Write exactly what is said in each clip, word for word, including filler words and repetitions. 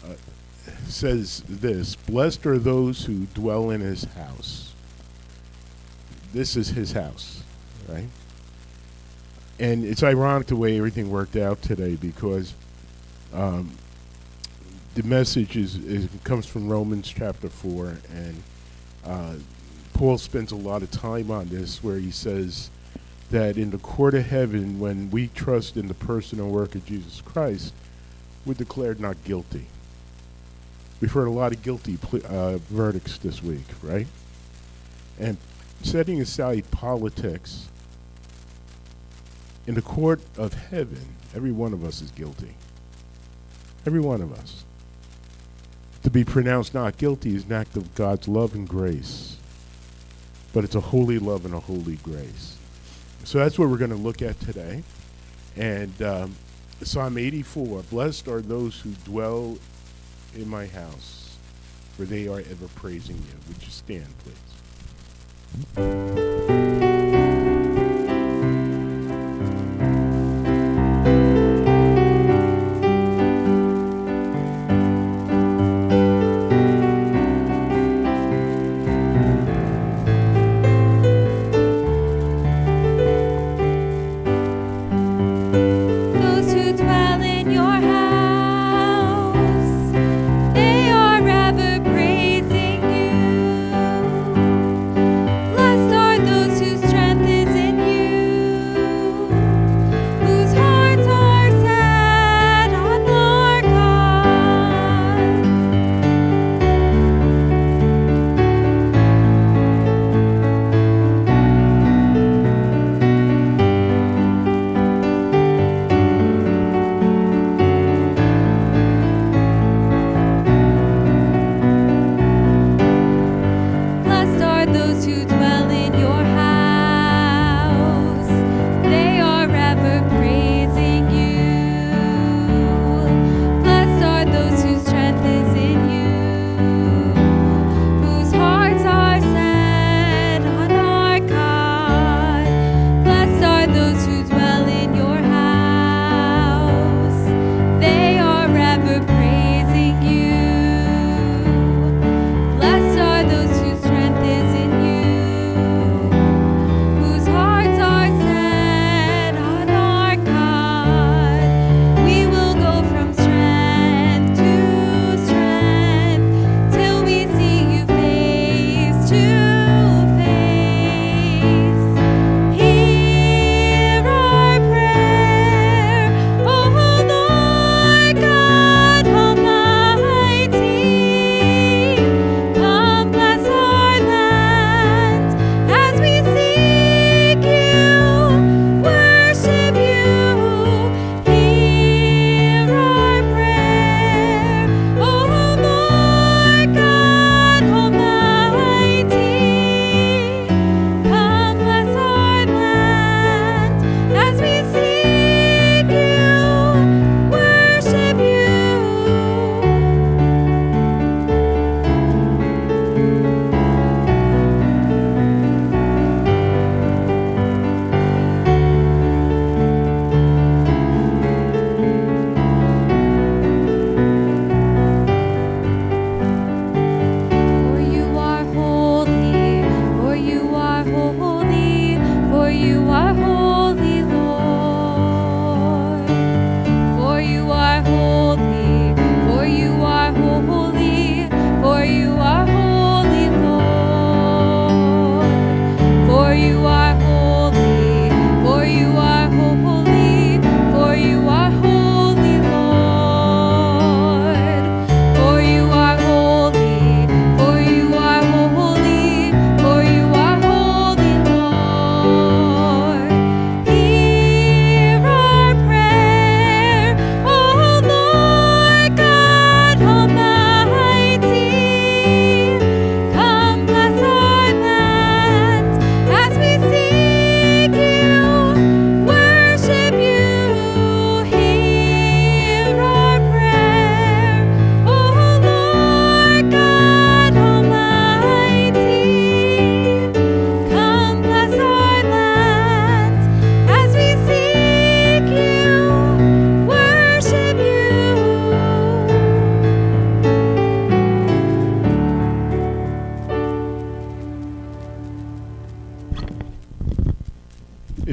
uh, says this: "Blessed are those who dwell in his house." This is his house, right? And it's ironic the way everything worked out today because um, the message is, is comes from Romans chapter four, and uh, Paul spends a lot of time on this, where he says that in the court of heaven, when we trust in the person and work of Jesus Christ, we're declared not guilty. We've heard a lot of guilty pl- uh, verdicts this week, right? And setting aside politics, in the court of heaven, every one of us is guilty. Every one of us. To be pronounced not guilty is an act of God's love and grace. But it's a holy love and a holy grace. So that's what we're going to look at today. And um, Psalm eighty-four, "Blessed are those who dwell in my house, for they are ever praising you." Would you stand, please? Those who dwell in your house, they are ever praising you. Blessed are those who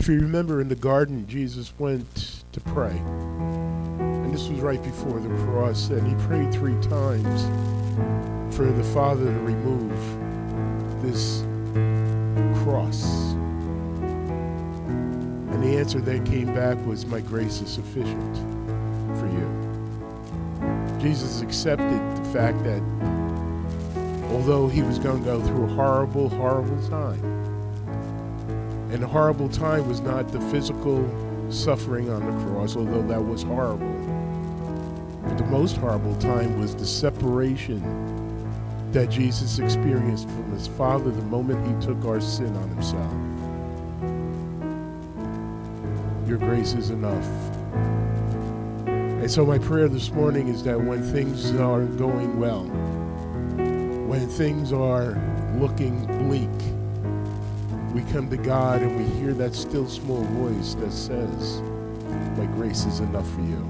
If you remember in the garden, Jesus went to pray. And this was right before the cross. And he prayed three times for the Father to remove this cross. And the answer that came back was, my grace is sufficient for you. Jesus accepted the fact that although he was going to go through a horrible, horrible time, and the horrible time was not the physical suffering on the cross, although that was horrible, but the most horrible time was the separation that Jesus experienced from his Father the moment he took our sin on himself. Your grace is enough. And so my prayer this morning is that when things are going well, when things are looking bleak, we come to God and we hear that still small voice that says, my grace is enough for you.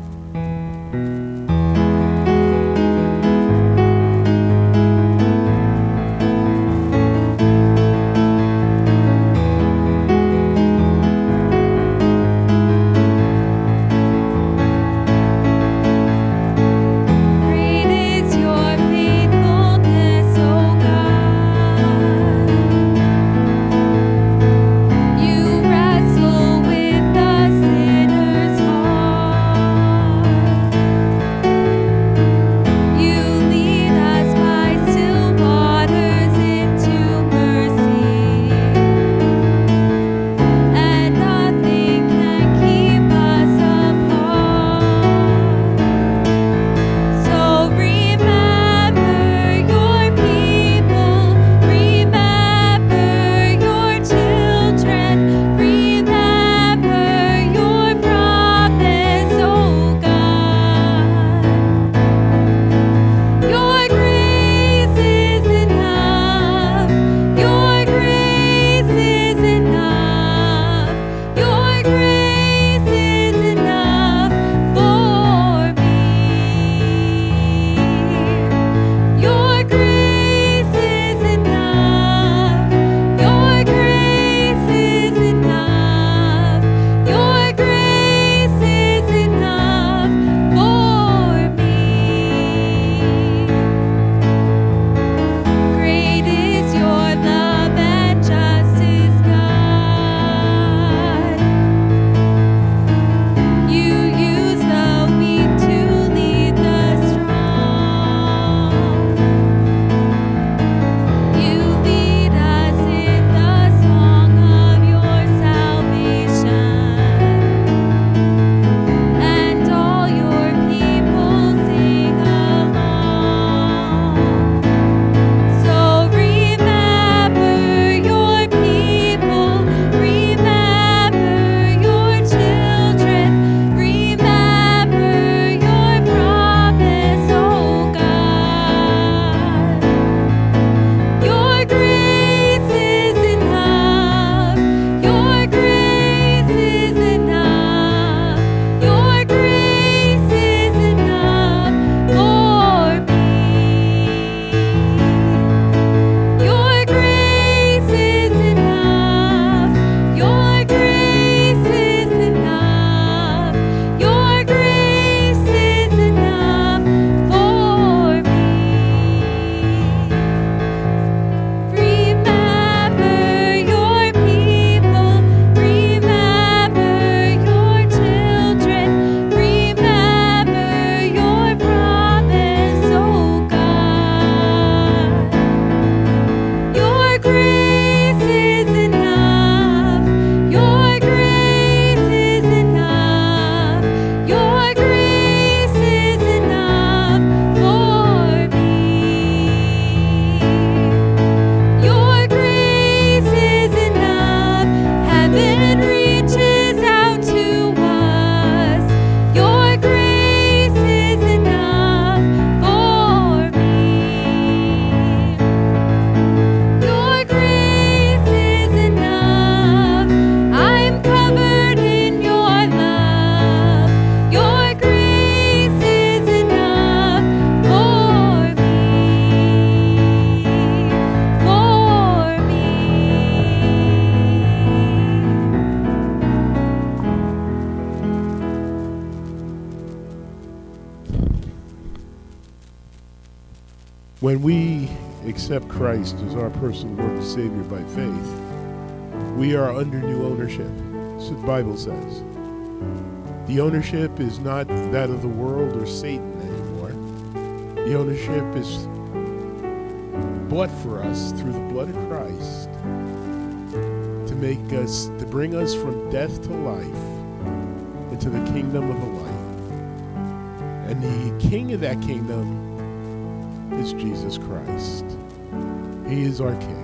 When we accept Christ as our personal Lord and Savior by faith, we are under new ownership. That's what the Bible says. The ownership is not that of the world or Satan anymore. The ownership is bought for us through the blood of Christ to make us, to bring us from death to life into the kingdom of the light. And the king of that kingdom is Jesus Christ. He is our King.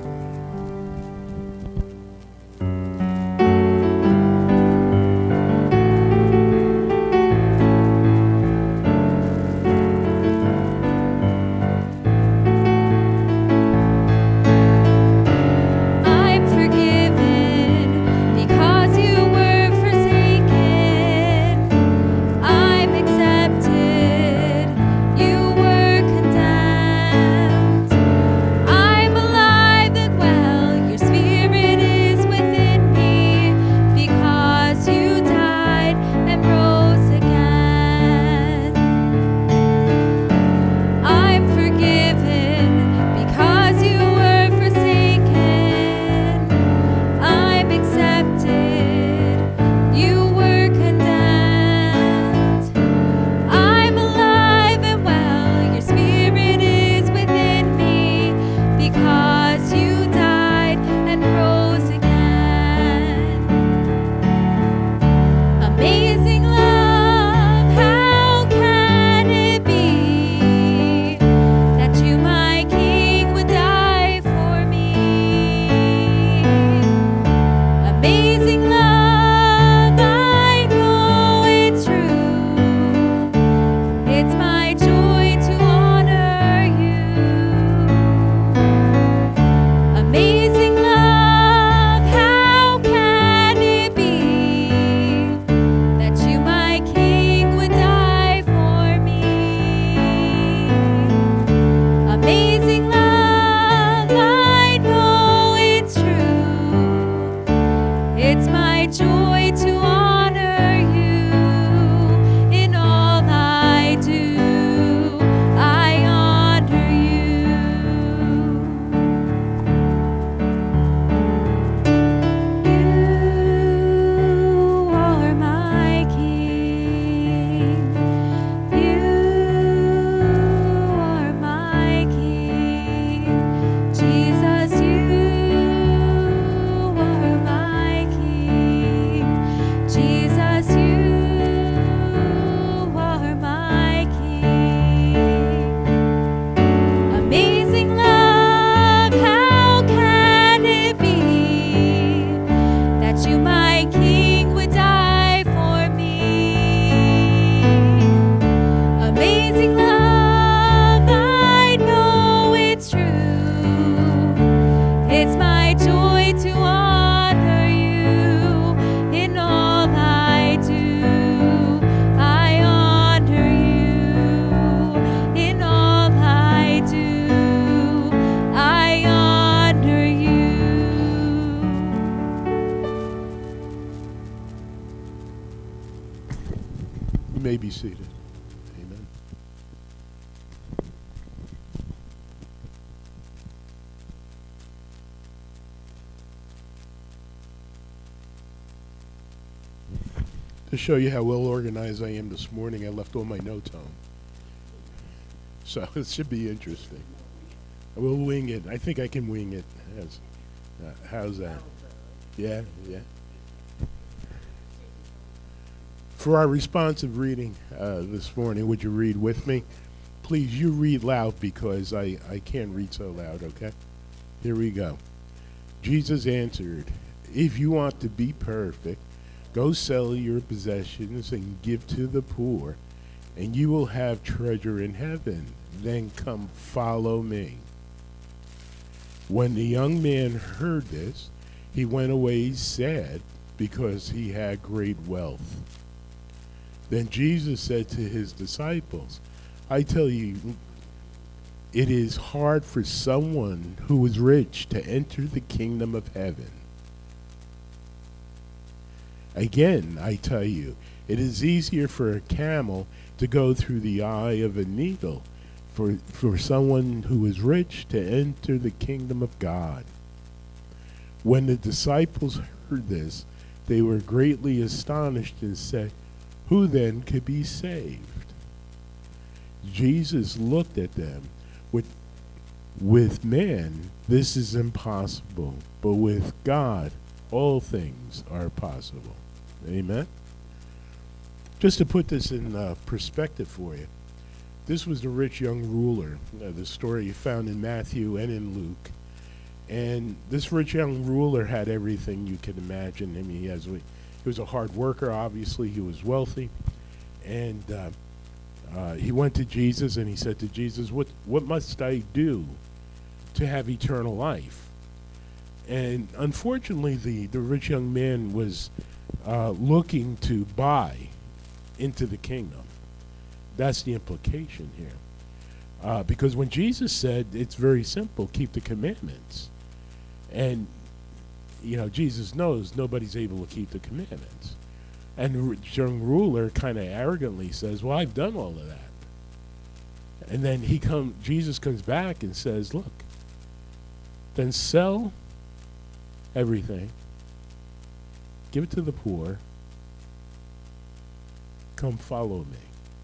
May be seated. Amen. To show you how well organized I am this morning, I left all my notes home. So it should be interesting. I will wing it. I think I can wing it. How's, uh, how's that? Yeah, yeah. For our responsive reading uh, this morning, would you read with me? Please, you read loud because I, I can't read so loud, okay? Here we go. Jesus answered, "If you want to be perfect, go sell your possessions and give to the poor, and you will have treasure in heaven. Then come follow me." When the young man heard this, he went away sad because he had great wealth. Then Jesus said to his disciples, "I tell you, it is hard for someone who is rich to enter the kingdom of heaven. Again, I tell you, it is easier for a camel to go through the eye of a needle for, for someone who is rich to enter the kingdom of God. When the disciples heard this, they were greatly astonished and said, "Who then could be saved?" Jesus looked at them. With, with man, this is impossible, but with God, all things are possible. Amen? Just to put this in uh, perspective for you, this was the rich young ruler, uh, the story you found in Matthew and in Luke. And this rich young ruler had everything you could imagine. I mean, he, has, he was a hard worker, obviously. He was wealthy. And uh, uh, he went to Jesus and he said to Jesus, what, what must I do to have eternal life? And unfortunately, the, the rich young man was uh, looking to buy into the kingdom. That's the implication here. Uh, because when Jesus said, it's very simple, keep the commandments. And, you know, Jesus knows nobody's able to keep the commandments. And the rich young ruler kind of arrogantly says, well, I've done all of that. And then he come, Jesus comes back and says, look, then sell everything, give it to the poor, come follow me.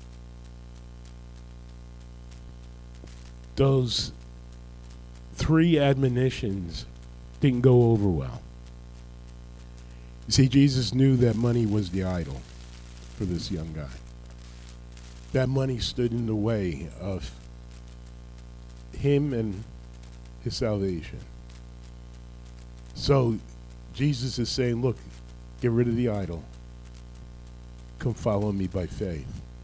Those three admonitions didn't go over well. You see, Jesus knew that money was the idol for this young guy. That money stood in the way of him and his salvation. So Jesus is saying, look, get rid of the idol. Come follow me by faith.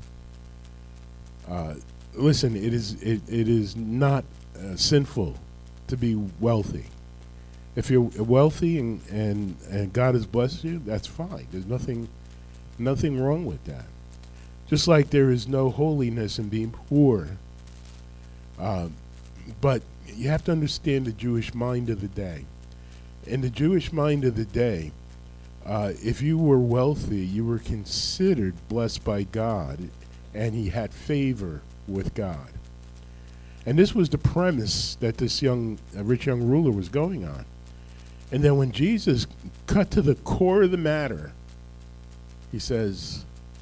Uh, listen, it is it, it is not uh, sinful to be wealthy. If you're wealthy and, and, and God has blessed you, that's fine. There's nothing nothing wrong with that. Just like there is no holiness in being poor. Um, but you have to understand the Jewish mind of the day. In the Jewish mind of the day, uh, if you were wealthy, you were considered blessed by God, and he had favor with God. And this was the premise that this young, uh, rich young ruler was going on. And then when Jesus cut to the core of the matter, he says,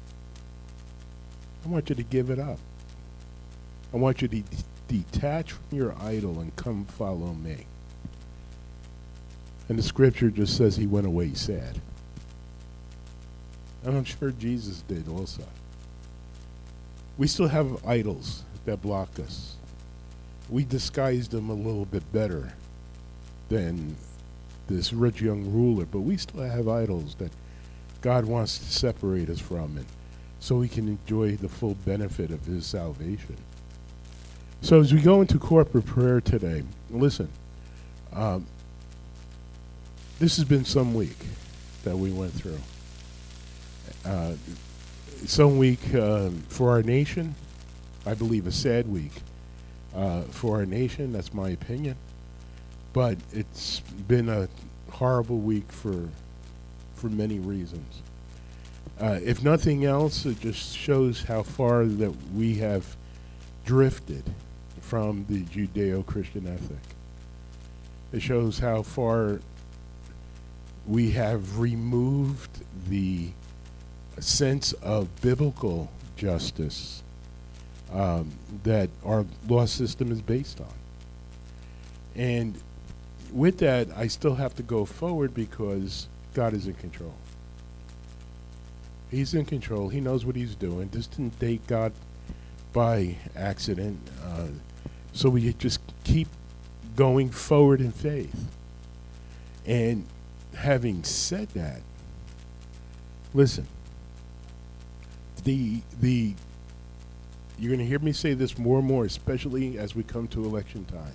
I want you to give it up. I want you to de- detach from your idol and come follow me. And the scripture just says he went away sad. And I'm sure Jesus did also. We still have idols that block us. We disguised them a little bit better than this rich young ruler, but we still have idols that God wants to separate us from, and so we can enjoy the full benefit of his salvation. So as we go into corporate prayer today, listen, um, this has been some week that we went through. Uh, some week uh, for our nation, I believe a sad week uh, for our nation, that's my opinion. But it's been a horrible week for for many reasons. Uh, if nothing else, it just shows how far that we have drifted from the Judeo-Christian ethic. It shows how far we have removed the sense of biblical justice um, that our law system is based on. And with that, I still have to go forward because God is in control. He's in control. He knows what he's doing. This didn't take God by accident. Uh, so we just keep going forward in faith. And having said that, listen, the the you're going to hear me say this more and more, especially as we come to election time.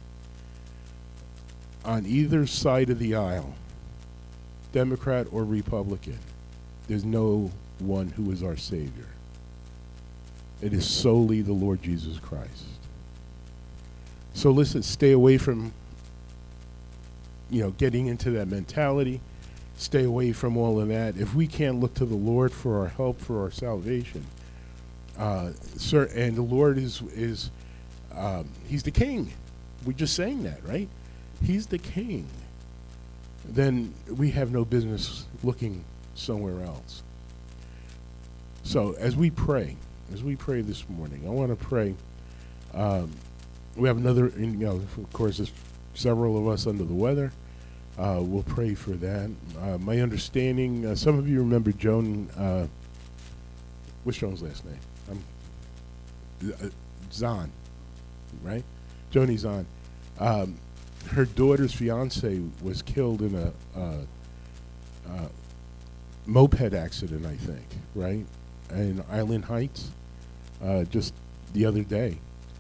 On either side of the aisle, Democrat or Republican, there's no one who is our Savior. It is solely the Lord Jesus Christ. So listen, stay away from, you know, getting into that mentality. Stay away from all of that. If we can't look to the Lord for our help, for our salvation, uh, sir, and the Lord is is um, he's the king. We just saying that, right? He's the king. Then we have no business looking somewhere else. So as we pray, as we pray this morning, I want to pray. Um, we have another, you know, of course, there's several of us under the weather. Uh, we'll pray for that. Uh, my understanding, uh, some of you remember Joan, uh, what's Joan's last name? Um, uh, Zahn, right? Joni Zahn. Um, her daughter's fiance was killed in a uh, uh, moped accident, I think, right? In Island Heights, uh, just the other day.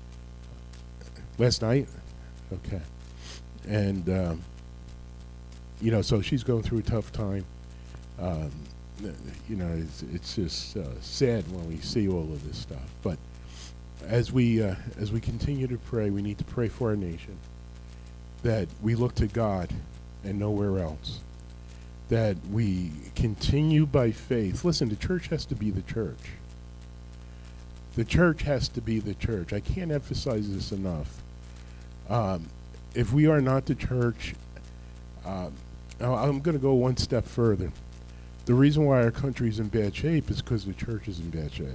Last night? Okay. And, um, you know, so she's going through a tough time. Um, you know, it's, it's just uh, sad when we see all of this stuff. But as we uh, as we continue to pray, we need to pray for our nation, that we look to God and nowhere else, that we continue by faith. Listen, the church has to be the church. The church has to be the church. I can't emphasize this enough. Um, if we are not the church, um, I'm going to go one step further. The reason why our country is in bad shape is because the church is in bad shape.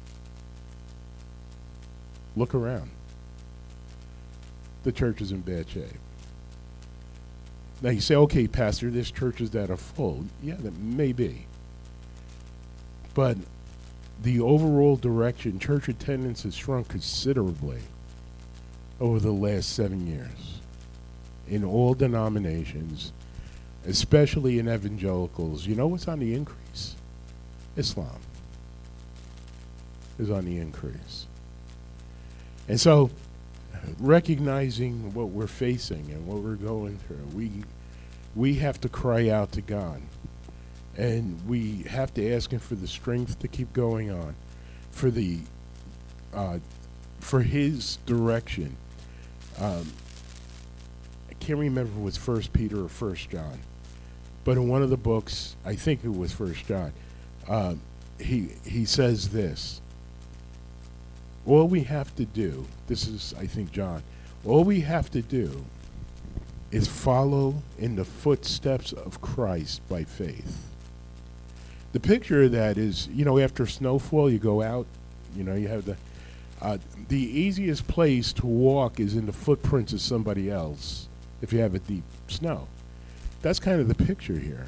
Look around. The church is in bad shape. Now you say, okay, Pastor, there's churches that are full. Yeah, that may be. But the overall direction, church attendance has shrunk considerably over the last seven years in all denominations, especially in evangelicals. You know what's on the increase? Islam is on the increase. And so, recognizing what we're facing and what we're going through, we we have to cry out to God. And we have to ask him for the strength to keep going on, for the uh, for his direction. Um, I can't remember if it was First Peter or First John, but in one of the books, I think it was First John, uh, he he says this. All we have to do, this is, I think, John, all we have to do is follow in the footsteps of Christ by faith. The picture of that is, you know, after snowfall, you go out, you know, you have the, uh, the easiest place to walk is in the footprints of somebody else if you have a deep snow. That's kind of the picture here.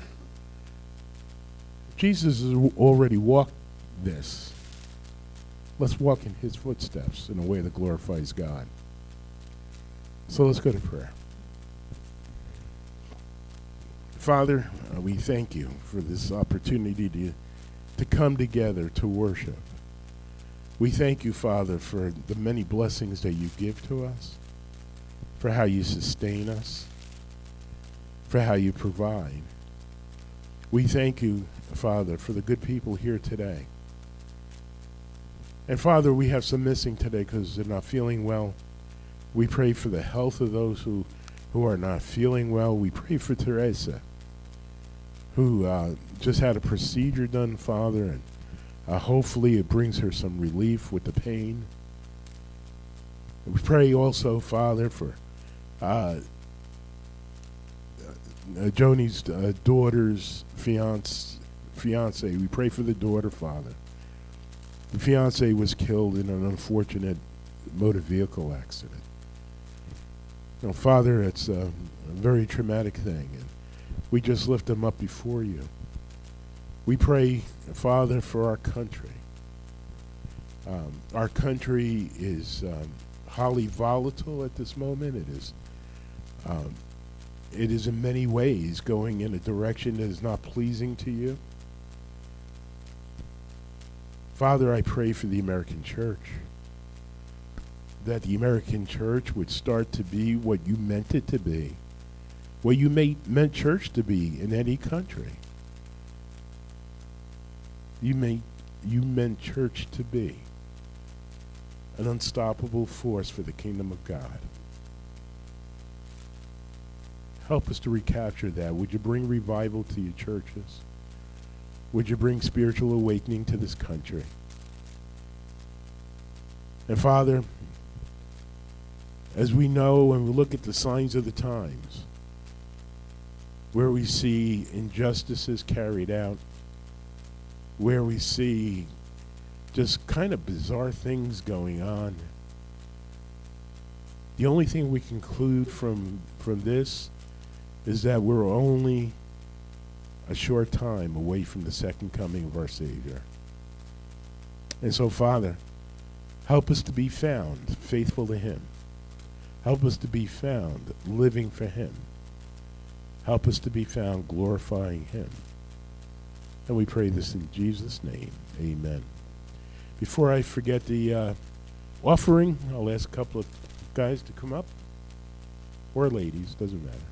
Jesus has already walked this. Let's walk in his footsteps in a way that glorifies God. So let's go to prayer. Father, uh, we thank you for this opportunity to, to come together to worship. We thank you, Father, for the many blessings that you give to us, for how you sustain us, for how you provide. We thank you, Father, for the good people here today. And Father, we have some missing today because they're not feeling well. We pray for the health of those who, who are not feeling well. We pray for Teresa, who uh, just had a procedure done, Father, and uh, hopefully it brings her some relief with the pain. And we pray also, Father, for uh, uh, Joni's uh, daughter's fiance, fiance. We pray for the daughter, Father. The fiance was killed in an unfortunate motor vehicle accident. Now, Father, it's a, a very traumatic thing, and we just lift them up before you. We pray, Father, for our country. Um, our country is um, highly volatile at this moment. It is, um, it is in many ways going in a direction that is not pleasing to you. Father, I pray for the American church, that the American church would start to be what you meant it to be, what you made, meant church to be in any country. You made, you meant church to be an unstoppable force for the kingdom of God. Help us to recapture that. Would you bring revival to your churches? Would you bring spiritual awakening to this country? And Father, As we know when we look at the signs of the times, where we see injustices carried out, where we see just kind of bizarre things going on, the only thing we conclude from from this is that we're only a short time away from the second coming of our Savior. And so, Father, help us to be found faithful to Him. Help us to be found living for Him. Help us to be found glorifying Him. And we pray this in Jesus' name. Amen. Before I forget the uh, offering, I'll ask a couple of guys to come up. Or ladies, doesn't matter.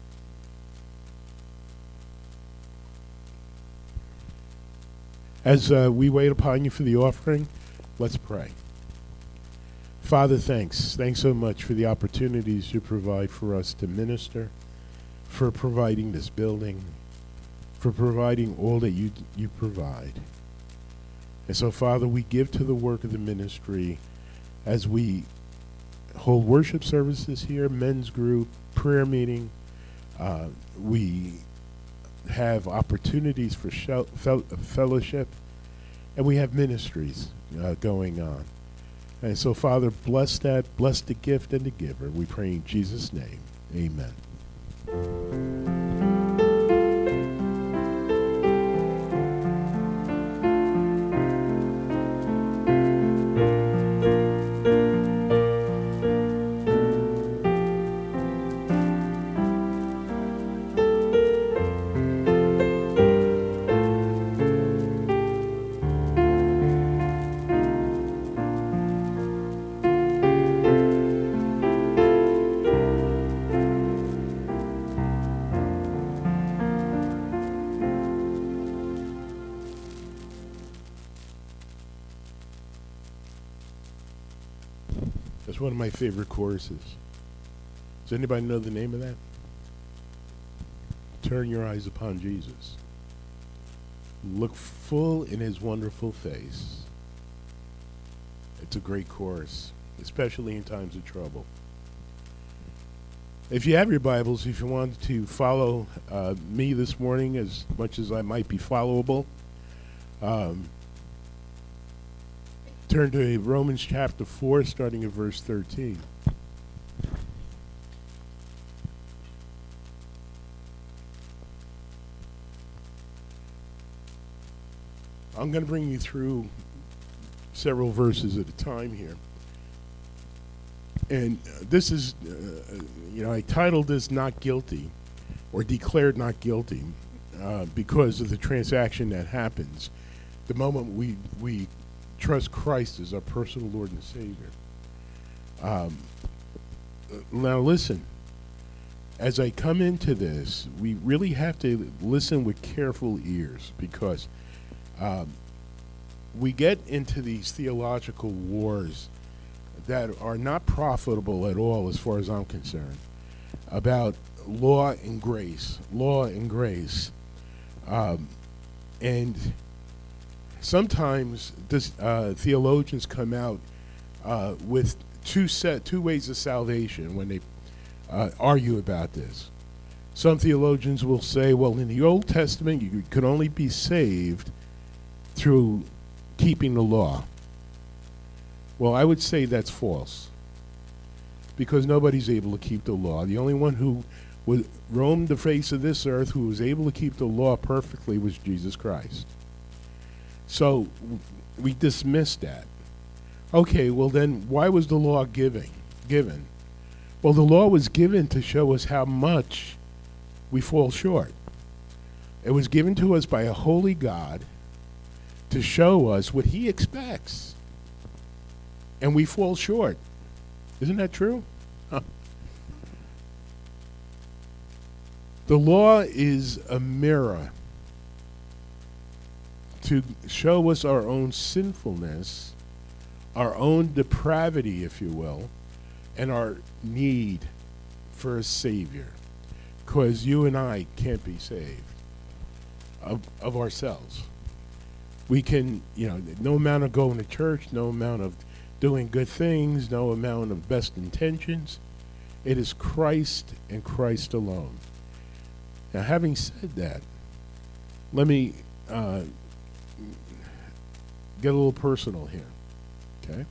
As uh, we wait upon you for the offering, let's pray. Father, thanks. Thanks so much for the opportunities you provide for us to minister, for providing this building, for providing all that you you provide. And so, Father, we give to the work of the ministry as we hold worship services here, men's group, prayer meeting. Uh, we have opportunities for shel- fel- fellowship, and we have ministries uh, going on. And so, Father, bless that, bless the gift and the giver. We pray in Jesus' name. Amen. That's one of my favorite choruses. Does anybody know the name of that? Turn your eyes upon Jesus. Look full in his wonderful face. It's a great chorus, especially in times of trouble. If you have your Bibles, if you want to follow uh, me this morning as much as I might be followable, um, turn to Romans chapter four, starting at verse thirteen. I'm going to bring you through several verses at a time here. And uh, this is, uh, you know, I titled this Not Guilty, or Declared Not Guilty, uh, because of the transaction that happens the moment we, we trust Christ as our personal Lord and Savior. Um, now listen, as I come into this, we really have to listen with careful ears, because um, we get into these theological wars that are not profitable at all as far as I'm concerned, about law and grace, law and grace. Um, and sometimes this, uh, theologians come out uh, with two set two ways of salvation when they uh, argue about this. Some theologians will say, well, in the Old Testament, you could only be saved through keeping the law. Well, I would say that's false, because nobody's able to keep the law. The only one who would roam the face of this earth who was able to keep the law perfectly was Jesus Christ. So we dismiss that. Okay, well then, why was the law giving, given? Well, the law was given to show us how much we fall short. It was given to us by a holy God to show us what he expects. And we fall short. Isn't that true? Huh. The law is a mirror to show us our own sinfulness, our own depravity, if you will, and our need for a Savior. Because you and I can't be saved of, of ourselves. We can, you know, no amount of going to church, no amount of doing good things, no amount of best intentions. It is Christ and Christ alone. Now, having said that, let me uh, get a little personal here, okay?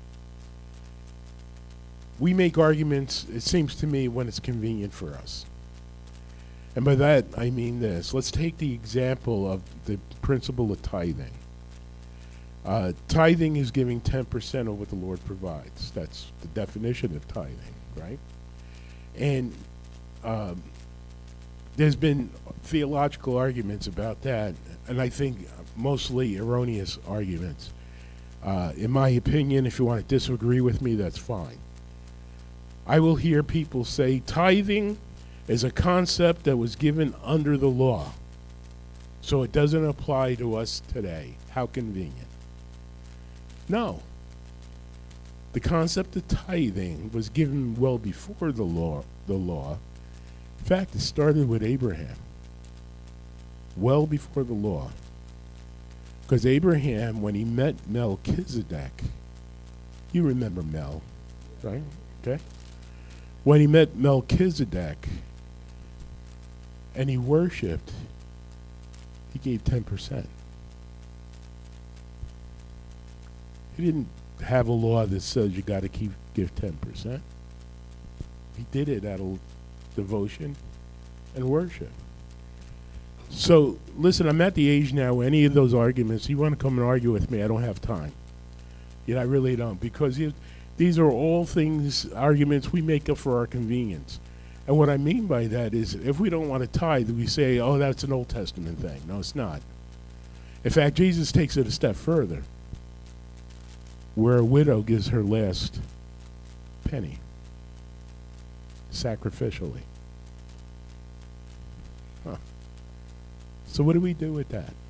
We make arguments, it seems to me, when it's convenient for us. And by that, I mean this. Let's take the example of the principle of tithing. Uh, tithing is giving ten percent of what the Lord provides. That's the definition of tithing, right? And um, there's been theological arguments about that, and I think mostly erroneous arguments. Uh, in my opinion, if you want to disagree with me, that's fine. I will hear people say tithing is a concept that was given under the law, so it doesn't apply to us today. How convenient. No. The concept of tithing was given well before the law. The law. In fact, it started with Abraham, well before the law. Because Abraham, when he met Melchizedek, you remember Mel, right? Okay. When he met Melchizedek and he worshipped, he gave ten percent. He didn't have a law that says you got to keep give ten percent. He did it out of devotion and worship. So, listen, I'm at the age now where any of those arguments, you want to come and argue with me, I don't have time. Yeah, I really don't, because you, these are all things, arguments we make up for our convenience. And what I mean by that is, if we don't want to tithe, we say, oh, that's an Old Testament thing. No, it's not. In fact, Jesus takes it a step further, where a widow gives her last penny, sacrificially. Huh. So what do we do with that?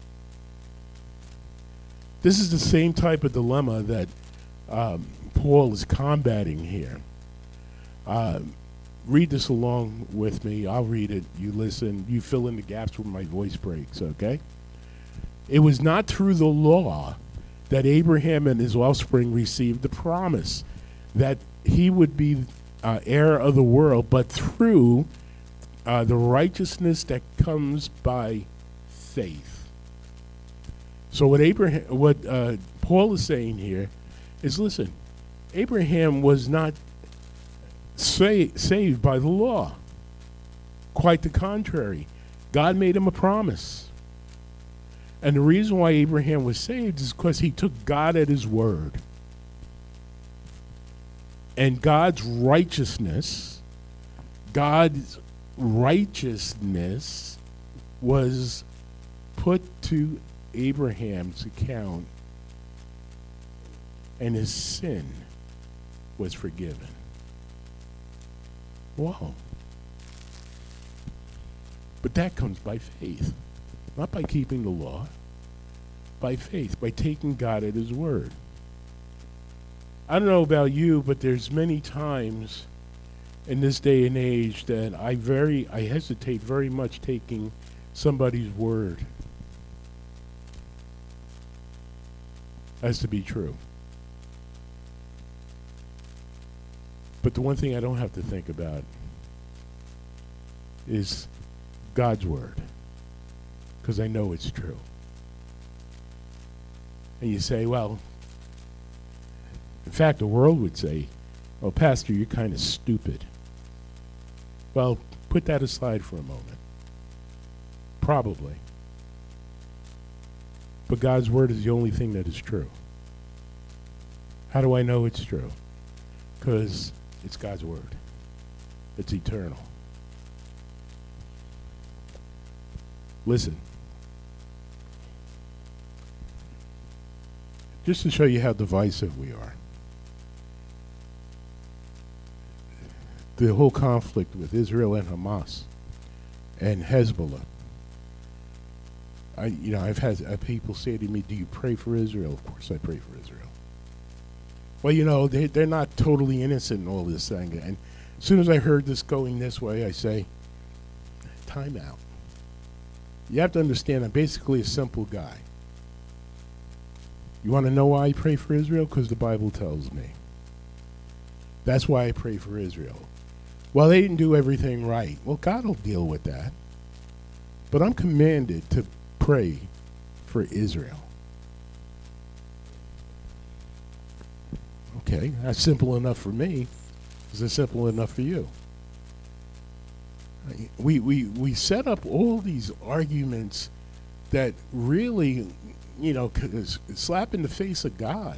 This is the same type of dilemma that um, Paul is combating here. Uh, read this along with me. I'll read it. You listen. You fill in the gaps when my voice breaks, okay? It was not through the law that Abraham and his offspring received the promise that he would be uh, heir of the world, but through uh, the righteousness that comes by faith. So what Abraham, what uh, Paul is saying here is, listen, Abraham was not sa- saved by the law. Quite the contrary. God made him a promise. And the reason why Abraham was saved is because he took God at his word. And God's righteousness, God's righteousness was put to Abraham's account, and his sin was forgiven. Whoa. But that comes by faith. Not by keeping the law, by faith, by taking God at his word. I don't know about you, but there's many times in this day and age that I very I hesitate very much taking somebody's word as to be true. But the one thing I don't have to think about is God's word, because I know it's true. And you say, well, in fact, the world would say, oh, Pastor, you're kind of stupid. Well, put that aside for a moment. Probably. But God's word is the only thing that is true. How do I know it's true? Because it's God's word. It's eternal. Listen. Just to show you how divisive we are. The whole conflict with Israel and Hamas and Hezbollah. I, you know, I've had uh, people say to me, do you pray for Israel? Of course I pray for Israel. Well, you know, they, they're not totally innocent in all this thing. And as soon as I heard this going this way, I say, time out. You have to understand, I'm basically a simple guy. You want to know why I pray for Israel? Because the Bible tells me. That's why I pray for Israel. Well, they didn't do everything right. Well, God will deal with that. But I'm commanded to pray for Israel. Okay, that's simple enough for me. Is it simple enough for you? We, we, we set up all these arguments that really, you know, slap in the face of God.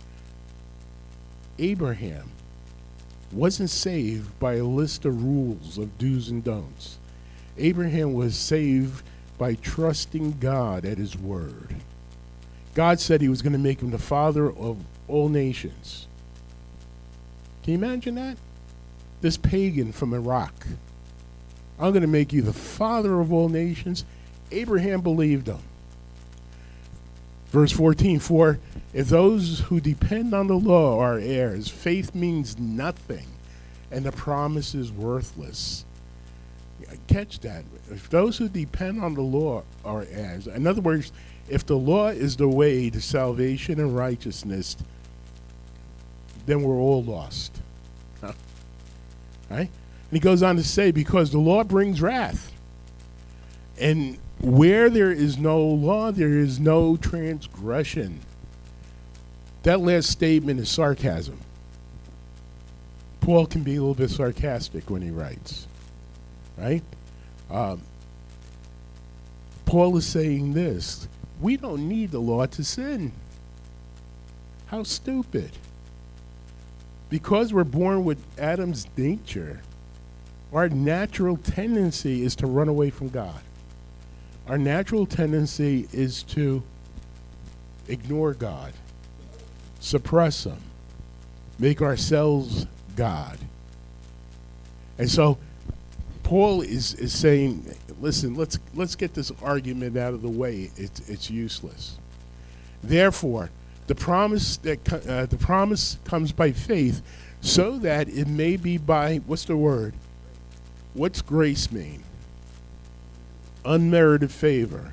Abraham wasn't saved by a list of rules of do's and don'ts. Abraham was saved by trusting God at his word. God said he was going to make him the father of all nations. Can you imagine that? This pagan from Iraq. I'm going to make you the father of all nations. Abraham believed him. Verse fourteen, for if those who depend on the law are heirs, faith means nothing, and the promise is worthless. Catch that. If those who depend on the law are heirs, in other words, if the law is the way to salvation and righteousness, then we're all lost. Huh? Right? And he goes on to say, because the law brings wrath. And where there is no law, there is no transgression. That last statement is sarcasm. Paul can be a little bit sarcastic when he writes, right? Um, Paul is saying this: we don't need the law to sin. How stupid. Because we're born with Adam's nature, our natural tendency is to run away from God. Our natural tendency is to ignore God, suppress Him, make ourselves God. And so Paul is, is saying, listen, let's let's get this argument out of the way. It's it's useless. Therefore, the promise that uh, the promise comes by faith, so that it may be by, what's the word? What's grace mean? Unmerited favor.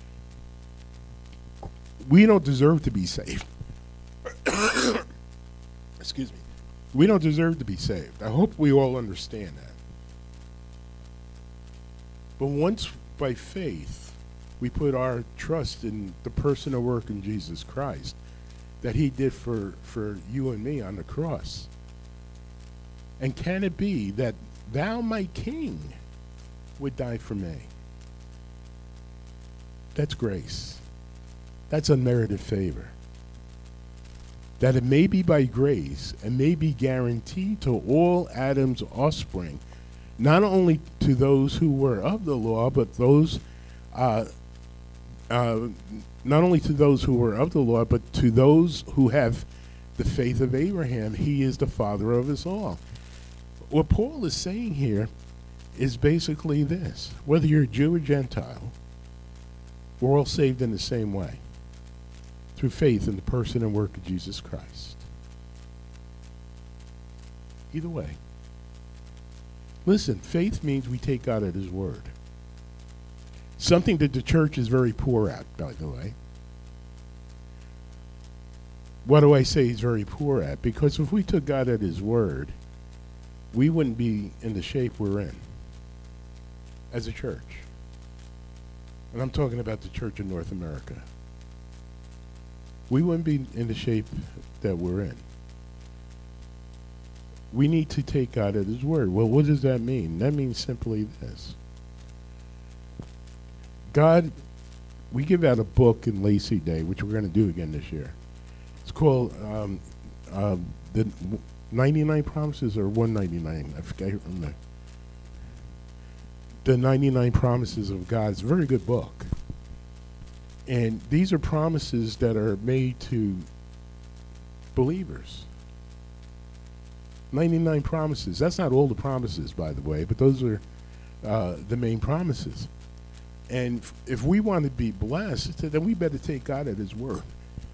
We don't deserve to be saved. Excuse me. We don't deserve to be saved. I hope we all understand that. But once by faith, we put our trust in the person and work in Jesus Christ that He did for, for you and me on the cross. And can it be that thou, my King, would die for me? That's grace. That's unmerited favor. That it may be by grace and may be guaranteed to all Adam's offspring, not only to those who were of the law, but those, uh, uh, not only to those who were of the law, but to those who have the faith of Abraham. He is the father of us all. What Paul is saying here is basically this: whether you're Jew or Gentile, we're all saved in the same way, through faith in the person and work of Jesus Christ. Either way. Listen, faith means we take God at His word. Something that the church is very poor at, by the way. What do I say He's very poor at? Because if we took God at His word, we wouldn't be in the shape we're in as a church. And I'm talking about the church in North America. We wouldn't be in the shape that we're in. We need to take God at His word. Well, what does that mean? That means simply this. God, we give out a book in Lacey Day, which we're going to do again this year. It's called um, uh, the ninety-nine Promises, or one ninety-nine. I forget. The ninety-nine Promises of God. It's a very good book. And these are promises that are made to believers. ninety-nine promises. That's not all the promises, by the way, but those are uh, the main promises. And f- if we want to be blessed, then we better take God at His word.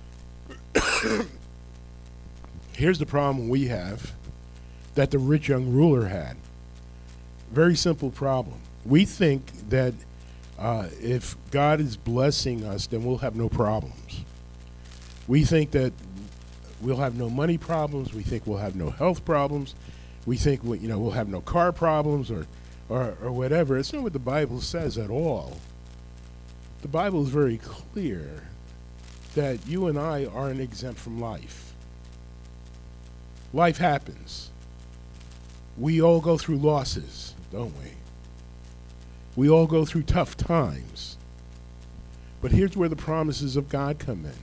Here's the problem we have that the rich young ruler had. Very simple problem. We think that uh, if God is blessing us, then we'll have no problems. We think that we'll have no money problems. We think we'll have no health problems. We think we, you know, we'll have no car problems or, or, or whatever. It's not what the Bible says at all. The Bible is very clear that you and I aren't exempt from life. Life happens. We all go through losses, don't we? We all go through tough times. But here's where the promises of God come in.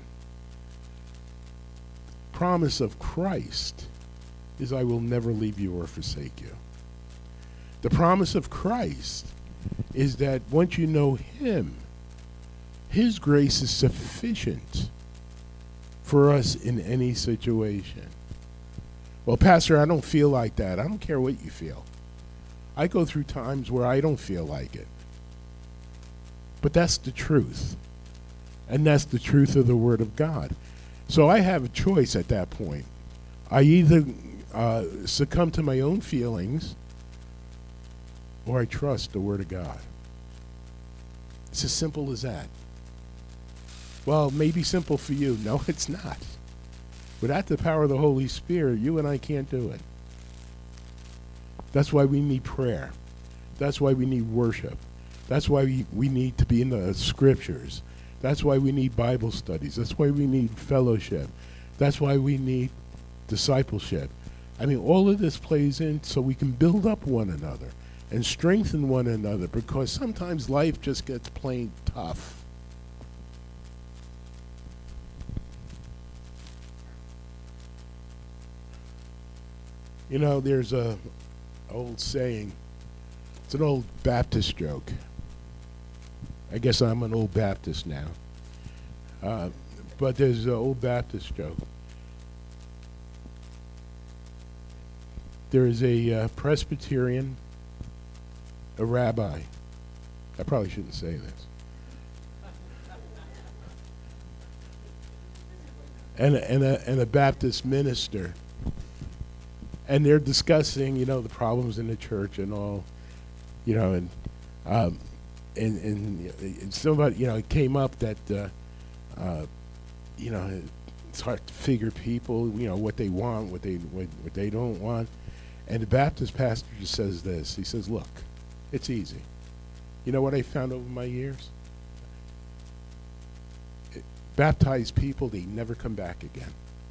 Promise of Christ is, I will never leave you or forsake you. The promise of Christ is that once you know him, his grace is sufficient for us in any situation. Well, Pastor, I don't feel like that. I don't care what you feel. I go through times where I don't feel like it. But that's the truth. And that's the truth of the Word of God. So I have a choice at that point. I either uh, succumb to my own feelings or I trust the Word of God. It's as simple as that. Well, it may be simple for you. No, it's not. Without the power of the Holy Spirit, you and I can't do it. That's why we need prayer. That's why we need worship. That's why we, we need to be in the Scriptures. That's why we need Bible studies. That's why we need fellowship. That's why we need discipleship. I mean, all of this plays in so we can build up one another and strengthen one another, because sometimes life just gets plain tough. You know, there's a old saying. It's an old Baptist joke. I guess I'm an old Baptist now. Uh, but there's an old Baptist joke. There is a uh, Presbyterian, a rabbi. I probably shouldn't say this. And a, and a, and a Baptist minister. And they're discussing, you know, the problems in the church and all, you know, and um, and, and and somebody, you know, it came up that, uh, uh, you know, it's hard to figure people, you know, what they want, what they what, what they don't want. And the Baptist pastor just says this. He says, look, it's easy. You know what I found over my years? It, baptized people, they never come back again.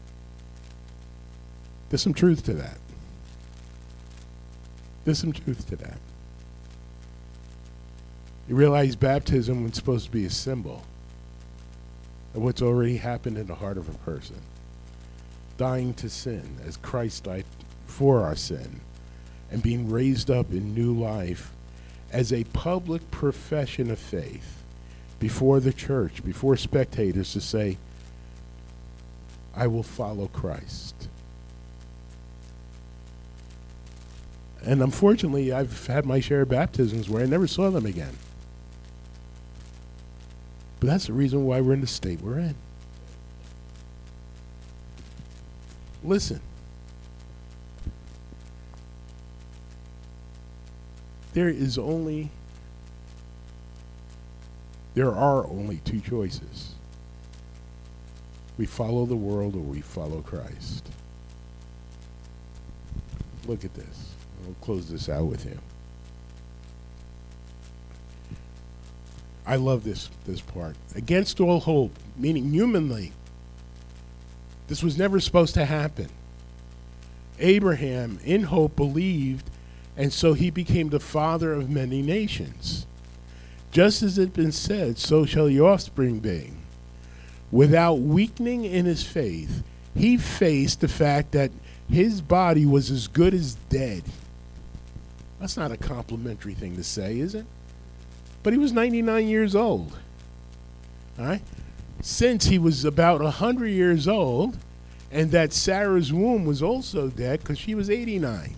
There's some truth to that. There's some truth to that. You realize baptism was supposed to be a symbol of what's already happened in the heart of a person. Dying to sin as Christ died for our sin, and being raised up in new life as a public profession of faith before the church, before spectators, to say, I will follow Christ. And unfortunately, I've had my share of baptisms where I never saw them again. But that's the reason why we're in the state we're in. Listen. There is only, there are only two choices. We follow the world or we follow Christ. Look at this. I'll close this out with you. I love this this part. Against all hope, meaning humanly, this was never supposed to happen. Abraham, in hope, believed, and so he became the father of many nations. Just as it had been said, so shall your offspring be. Without weakening in his faith, he faced the fact that his body was as good as dead. That's not a complimentary thing to say, is it? But he was ninety-nine years old. All right? Since he was about one hundred years old, and that Sarah's womb was also dead because she was eighty-nine.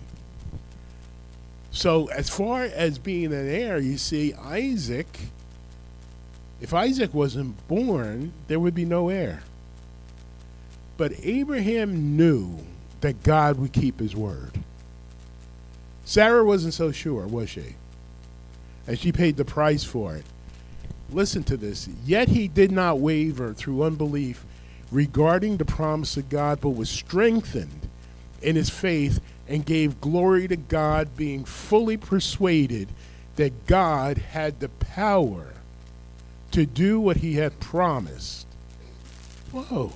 So as far as being an heir, you see, Isaac, if Isaac wasn't born, there would be no heir. But Abraham knew that God would keep his word. Sarah wasn't so sure, was she? And she paid the price for it. Listen to this. Yet he did not waver through unbelief regarding the promise of God, but was strengthened in his faith and gave glory to God, being fully persuaded that God had the power to do what he had promised. Whoa.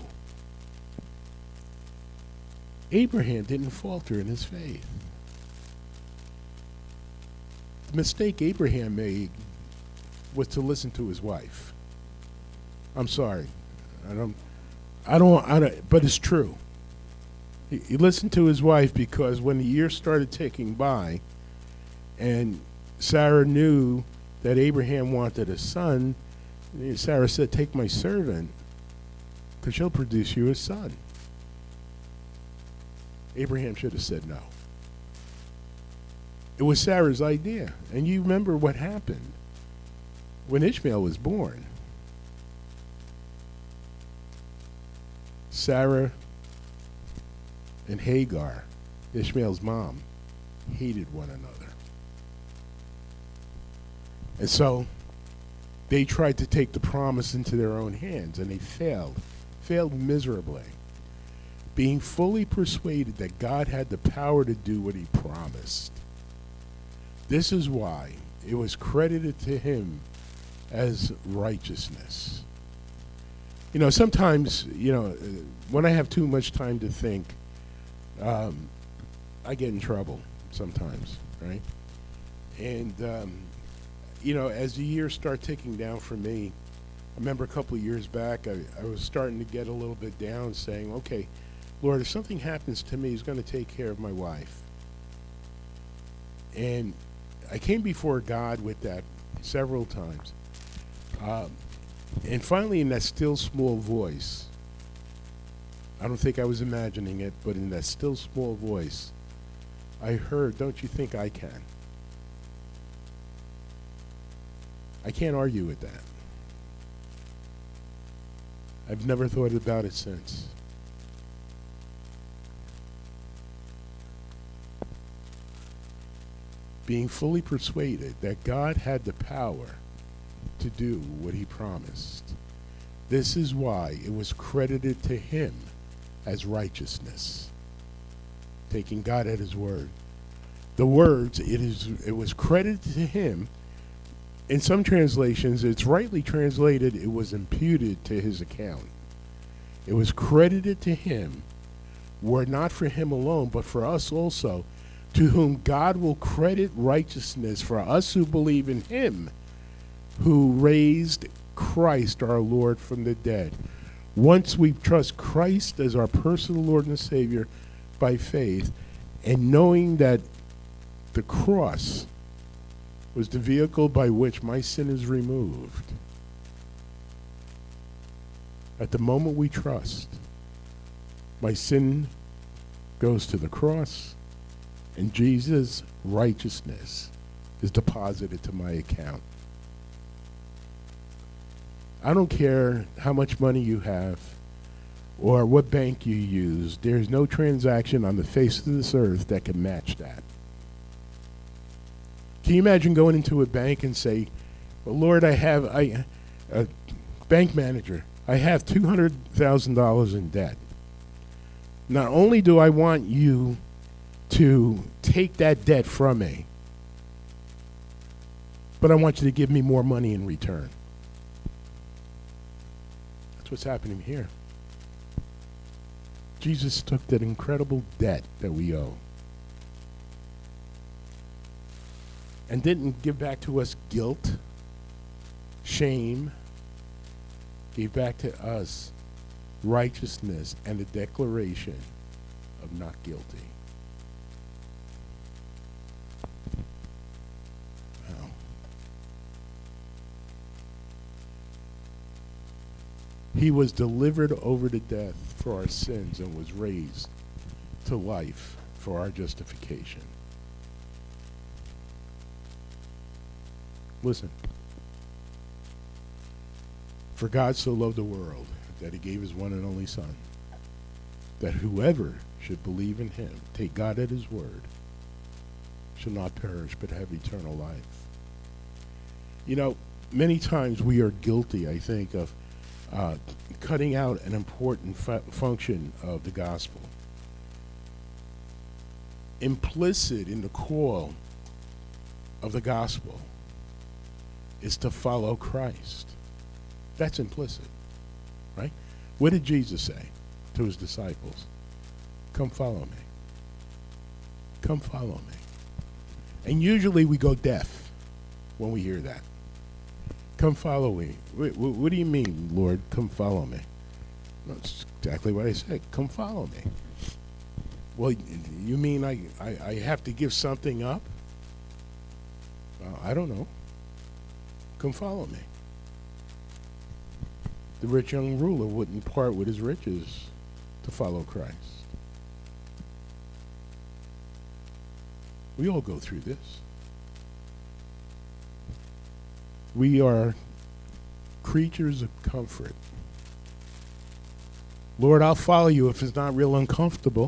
Abraham didn't falter in his faith. The mistake Abraham made was to listen to his wife. I'm sorry. I don't, I don't, I don't but it's true. He, he listened to his wife because when the years started ticking by and Sarah knew that Abraham wanted a son, Sarah said, take my servant because she'll produce you a son. Abraham should have said no. It was Sarah's idea. And you remember what happened when Ishmael was born. Sarah and Hagar, Ishmael's mom, hated one another. And so they tried to take the promise into their own hands, and they failed, failed miserably, being fully persuaded that God had the power to do what he promised. This is why it was credited to him as righteousness. You know, sometimes, you know, when I have too much time to think, um, I get in trouble sometimes, right? And, um, you know, as the years start ticking down for me, I remember a couple of years back, I, I was starting to get a little bit down, saying, okay, Lord, if something happens to me, he's going to take care of my wife. And I came before God with that several times. Um, and finally, in that still small voice, I don't think I was imagining it, but in that still small voice, I heard, don't you think I can? I can't argue with that. I've never thought about it since. Being fully persuaded that God had the power to do what he promised. This is why it was credited to him as righteousness, taking God at his word. The words, it is, it was credited to him. In some translations, it's rightly translated, it was imputed to his account. It was credited to him, were not for him alone, but for us also, to whom God will credit righteousness for us who believe in him, who raised Christ our Lord from the dead. Once we trust Christ as our personal Lord and Savior by faith, and knowing that the cross was the vehicle by which my sin is removed. At the moment we trust, my sin goes to the cross, and Jesus' righteousness is deposited to my account. I don't care how much money you have or what bank you use. There's no transaction on the face of this earth that can match that. Can you imagine going into a bank and say, well, Lord, I have, I, a bank manager, I have two hundred thousand dollars in debt. Not only do I want you to take that debt from me, but I want you to give me more money in return. That's what's happening here. Jesus took that incredible debt that we owe and didn't give back to us guilt, shame, gave back to us righteousness and a declaration of not guilty. Wow. He was delivered over to death for our sins and was raised to life for our justification. Listen. For God so loved the world that he gave his one and only Son, that whoever should believe in him, take God at his word, shall not perish but have eternal life. You know, many times we are guilty, I think, of uh, cutting out an important fu- function of the gospel. Implicit in the call of the gospel is to follow Christ. That's implicit, right? What did Jesus say to his disciples? Come follow me. Come follow me. And usually we go deaf when we hear that. Come follow me. Wait, wh- what do you mean, Lord? Come follow me. That's exactly what I said. Come follow me. Well, y- you mean I, I, I have to give something up? Uh, I don't know. Come follow me. The rich young ruler wouldn't part with his riches to follow Christ. We all go through this. We are creatures of comfort. Lord, I'll follow you if it's not real uncomfortable.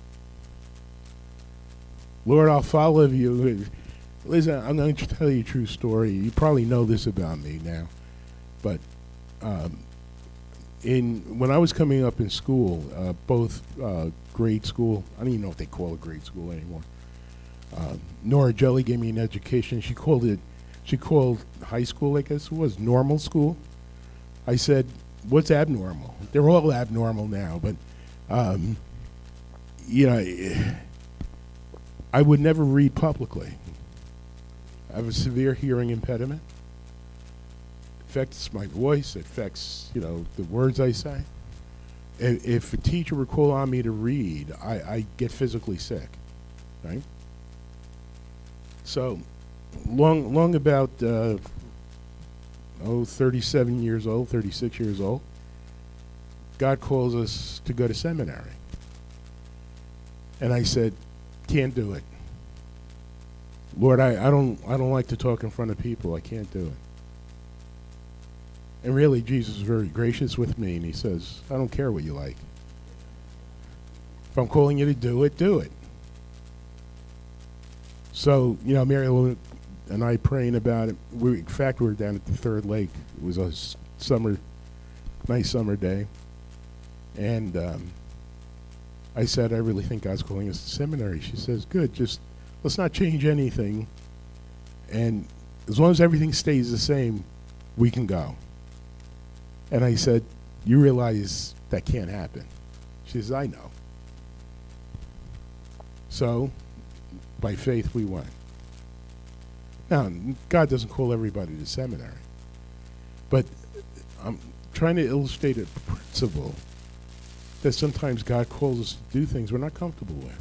Lord, I'll follow you. Listen, I'm going to tell you a true story. You probably know this about me now. But um, in when I was coming up in school, uh, both uh, grade school, I don't even know if they call it grade school anymore. Uh, Nora Jelly gave me an education. She called it, she called high school, I guess it was, normal school. I said, what's abnormal? They're all abnormal now, but, um, you know, I would never read publicly. I have a severe hearing impediment. It affects my voice. It affects, you know, the words I say. If, if a teacher would call on me to read, I, I get physically sick, right? So, long, long about, uh, oh, thirty-seven years old, thirty-six years old, God calls us to go to seminary. And I said, can't do it. Lord, I, I don't I don't like to talk in front of people. I can't do it. And really, Jesus is very gracious with me, and he says, I don't care what you like. If I'm calling you to do it, do it. So, you know, Mary Lou and I praying about it. We, in fact, we were down at the Third Lake. It was a s- summer, nice summer day. And um, I said, I really think God's calling us to seminary. She says, good, just let's not change anything. And as long as everything stays the same, we can go. And I said, you realize that can't happen. She says, I know. So, by faith, we went. Now, God doesn't call everybody to seminary. But I'm trying to illustrate a principle that sometimes God calls us to do things we're not comfortable with.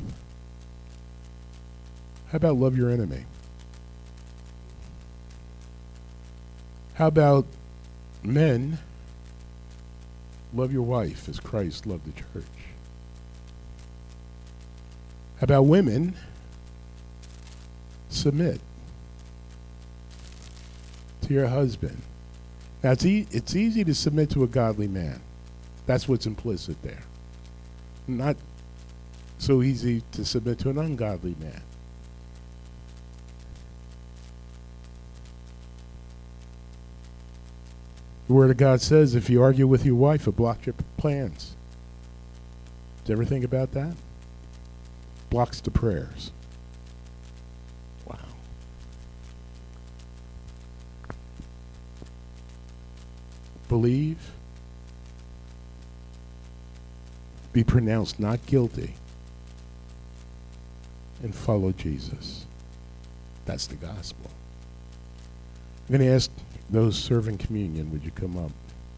How about love your enemy? How about men, love your wife as Christ loved the church? How about women, submit to your husband? Now, it's, e- it's easy to submit to a godly man. That's what's implicit there. Not so easy to submit to an ungodly man. The Word of God says if you argue with your wife, it blocks your plans. Did you ever think about that? Blocks the prayers. Wow. Believe, be pronounced not guilty, and follow Jesus. That's the gospel. I'm going to ask those serving communion, would you come up?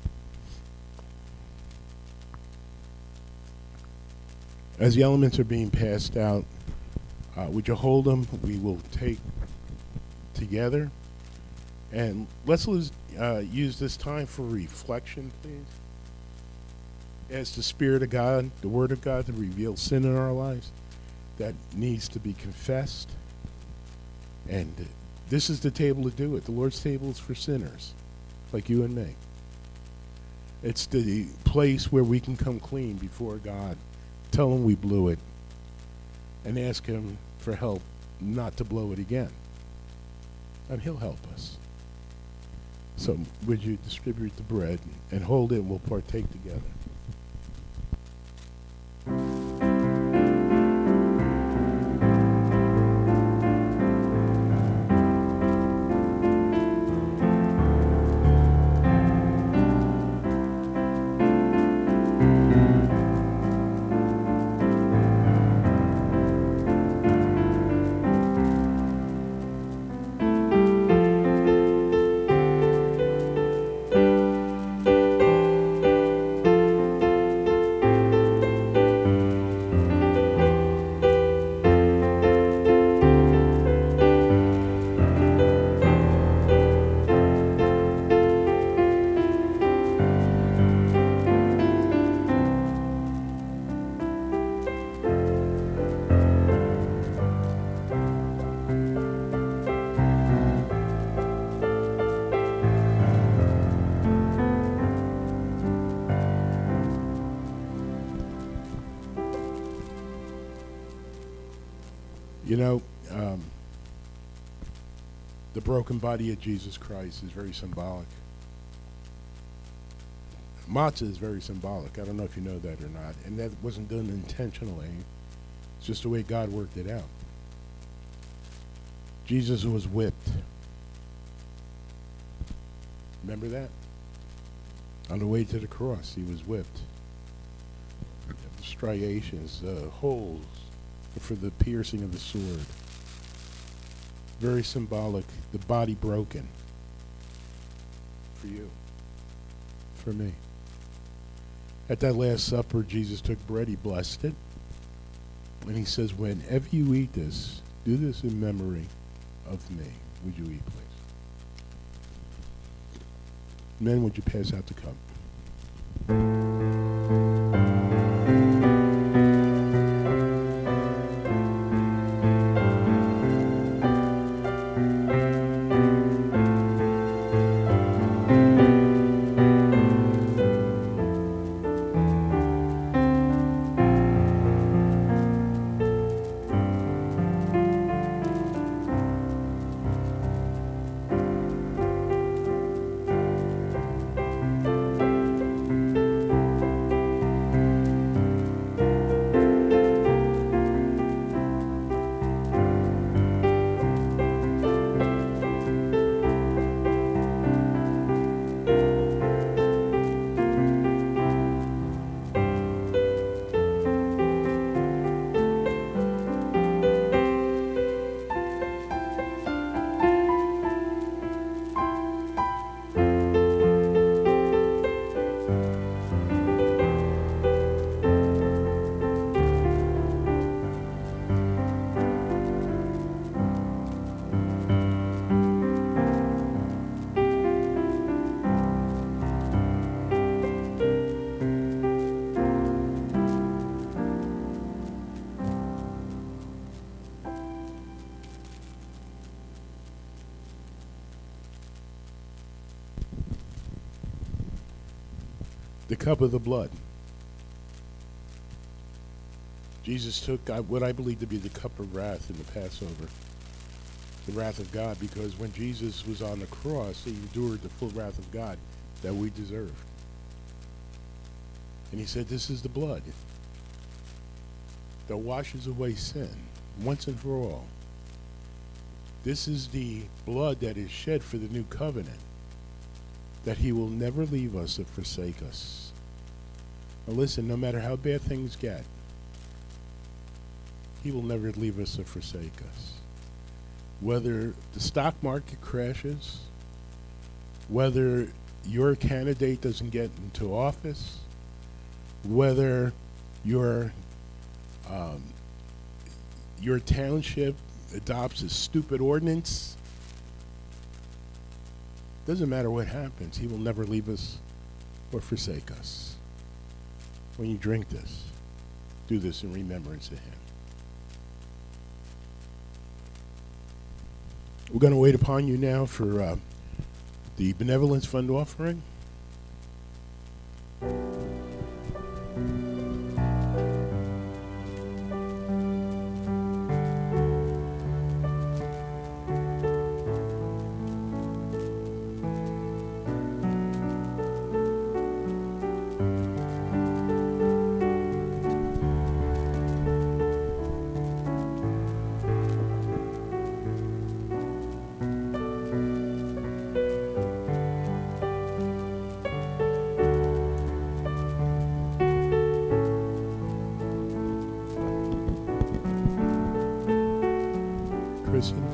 As the elements are being passed out, uh, would you hold them? We will take together. And let's lose, uh, use this time for reflection, please. As the Spirit of God, the Word of God, to reveal sin in our lives that needs to be confessed. And this is the table to do it. The Lord's table is for sinners, like you and me. It's the place where we can come clean before God, tell him we blew it, and ask him for help not to blow it again. And he'll help us. So would you distribute the bread and hold it and we'll partake together. You know, um, the broken body of Jesus Christ is very symbolic. Matzah is very symbolic. I don't know if you know that or not. And that wasn't done intentionally. It's just the way God worked it out. Jesus was whipped. Remember that? On the way to the cross, he was whipped. Striations, uh, holes for the piercing of the sword. Very symbolic. The body broken. For you. For me. At that Last Supper, Jesus took bread, he blessed it, and he says, whenever you eat this, do this in memory of me. Would you eat, please? Men, would you pass out the cup? The cup of the blood. Jesus took uh, what I believe to be the cup of wrath in the Passover, the wrath of God, because when Jesus was on the cross, he endured the full wrath of God that we deserved. And he said, this is the blood that washes away sin once and for all. This is the blood that is shed for the new covenant, that he will never leave us or forsake us. Now listen, no matter how bad things get, he will never leave us or forsake us. Whether the stock market crashes, whether your candidate doesn't get into office, whether your um, your township adopts a stupid ordinance, doesn't matter what happens, he will never leave us or forsake us. When you drink this, do this in remembrance of him. We're going to wait upon you now for uh, the Benevolence Fund offering. Kristen.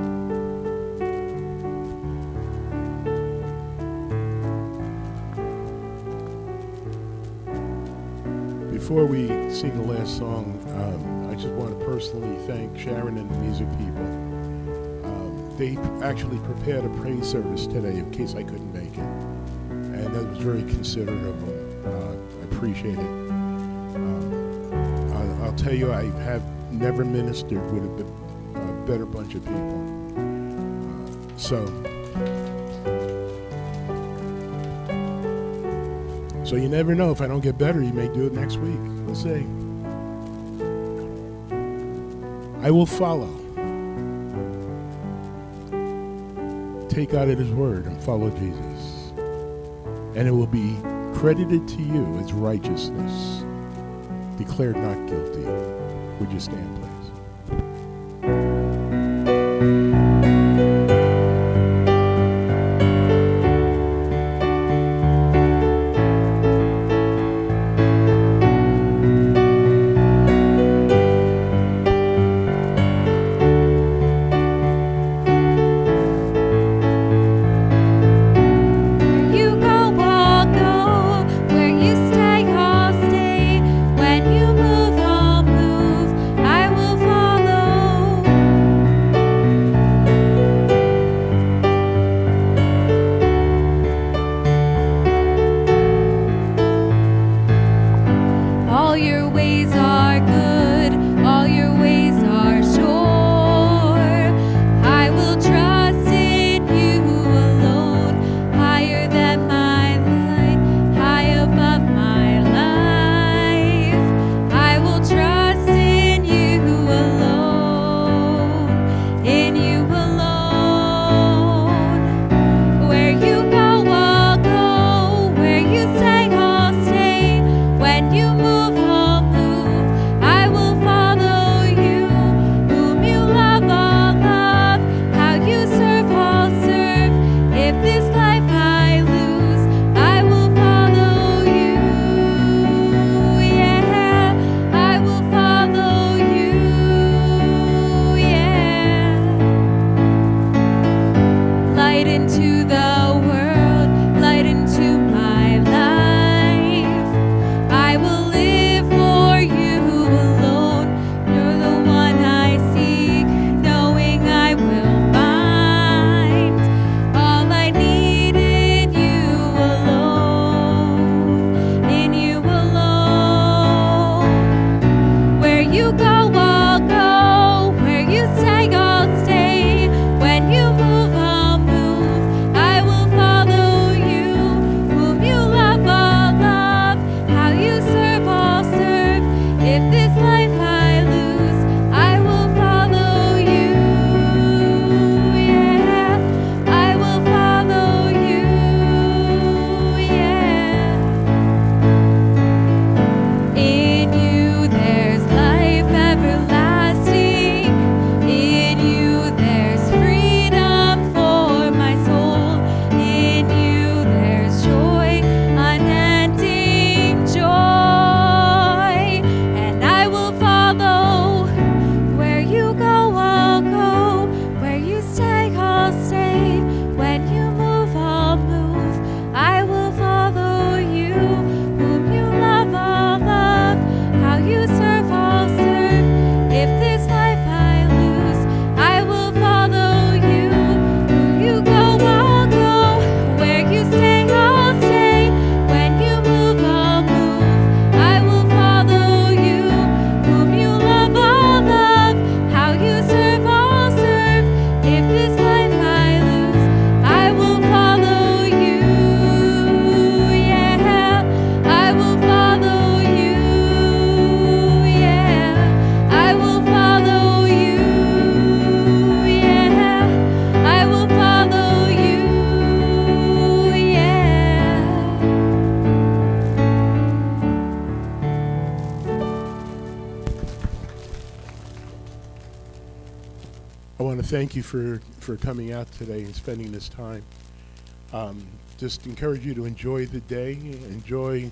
Before we sing the last song, um, I just want to personally thank Sharon and the music people. Um, they actually prepared a praise service today in case I couldn't make it. And that was very considerate of them. Uh, I appreciate it. Um, I, I'll tell you, I have never ministered with a, bit, a better bunch of people. Uh, so, so you never know. If I don't get better, you may do it next week. We'll see. I will follow. Take God at His word and follow Jesus. And it will be credited to you as righteousness, declared not guilty. Would you stand, please? Thank you for, for coming out today and spending this time. Um, just encourage you to enjoy the day, enjoy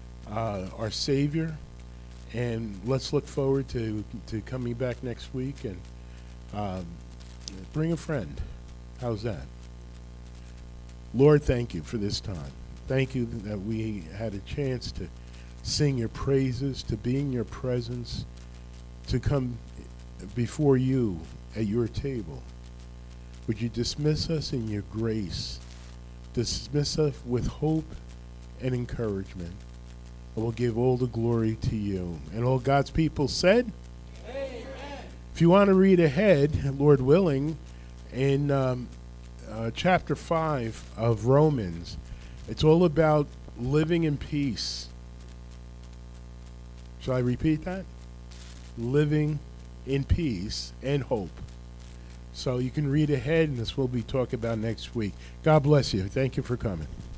uh, our Savior, and let's look forward to, to coming back next week and um, Bring a friend. How's that? Lord, thank you for this time. Thank you that we had a chance to sing your praises, to be in your presence, to come before you at your table. Would you dismiss us in your grace? Dismiss us with hope and encouragement. And we'll give all the glory to you. And all God's people said? Amen. If you want to read ahead, Lord willing, in um, uh, chapter five of Romans, it's all about living in peace. Shall I repeat that? Living in peace and hope. So you can read ahead, and this will be talked about next week. God bless you. Thank you for coming.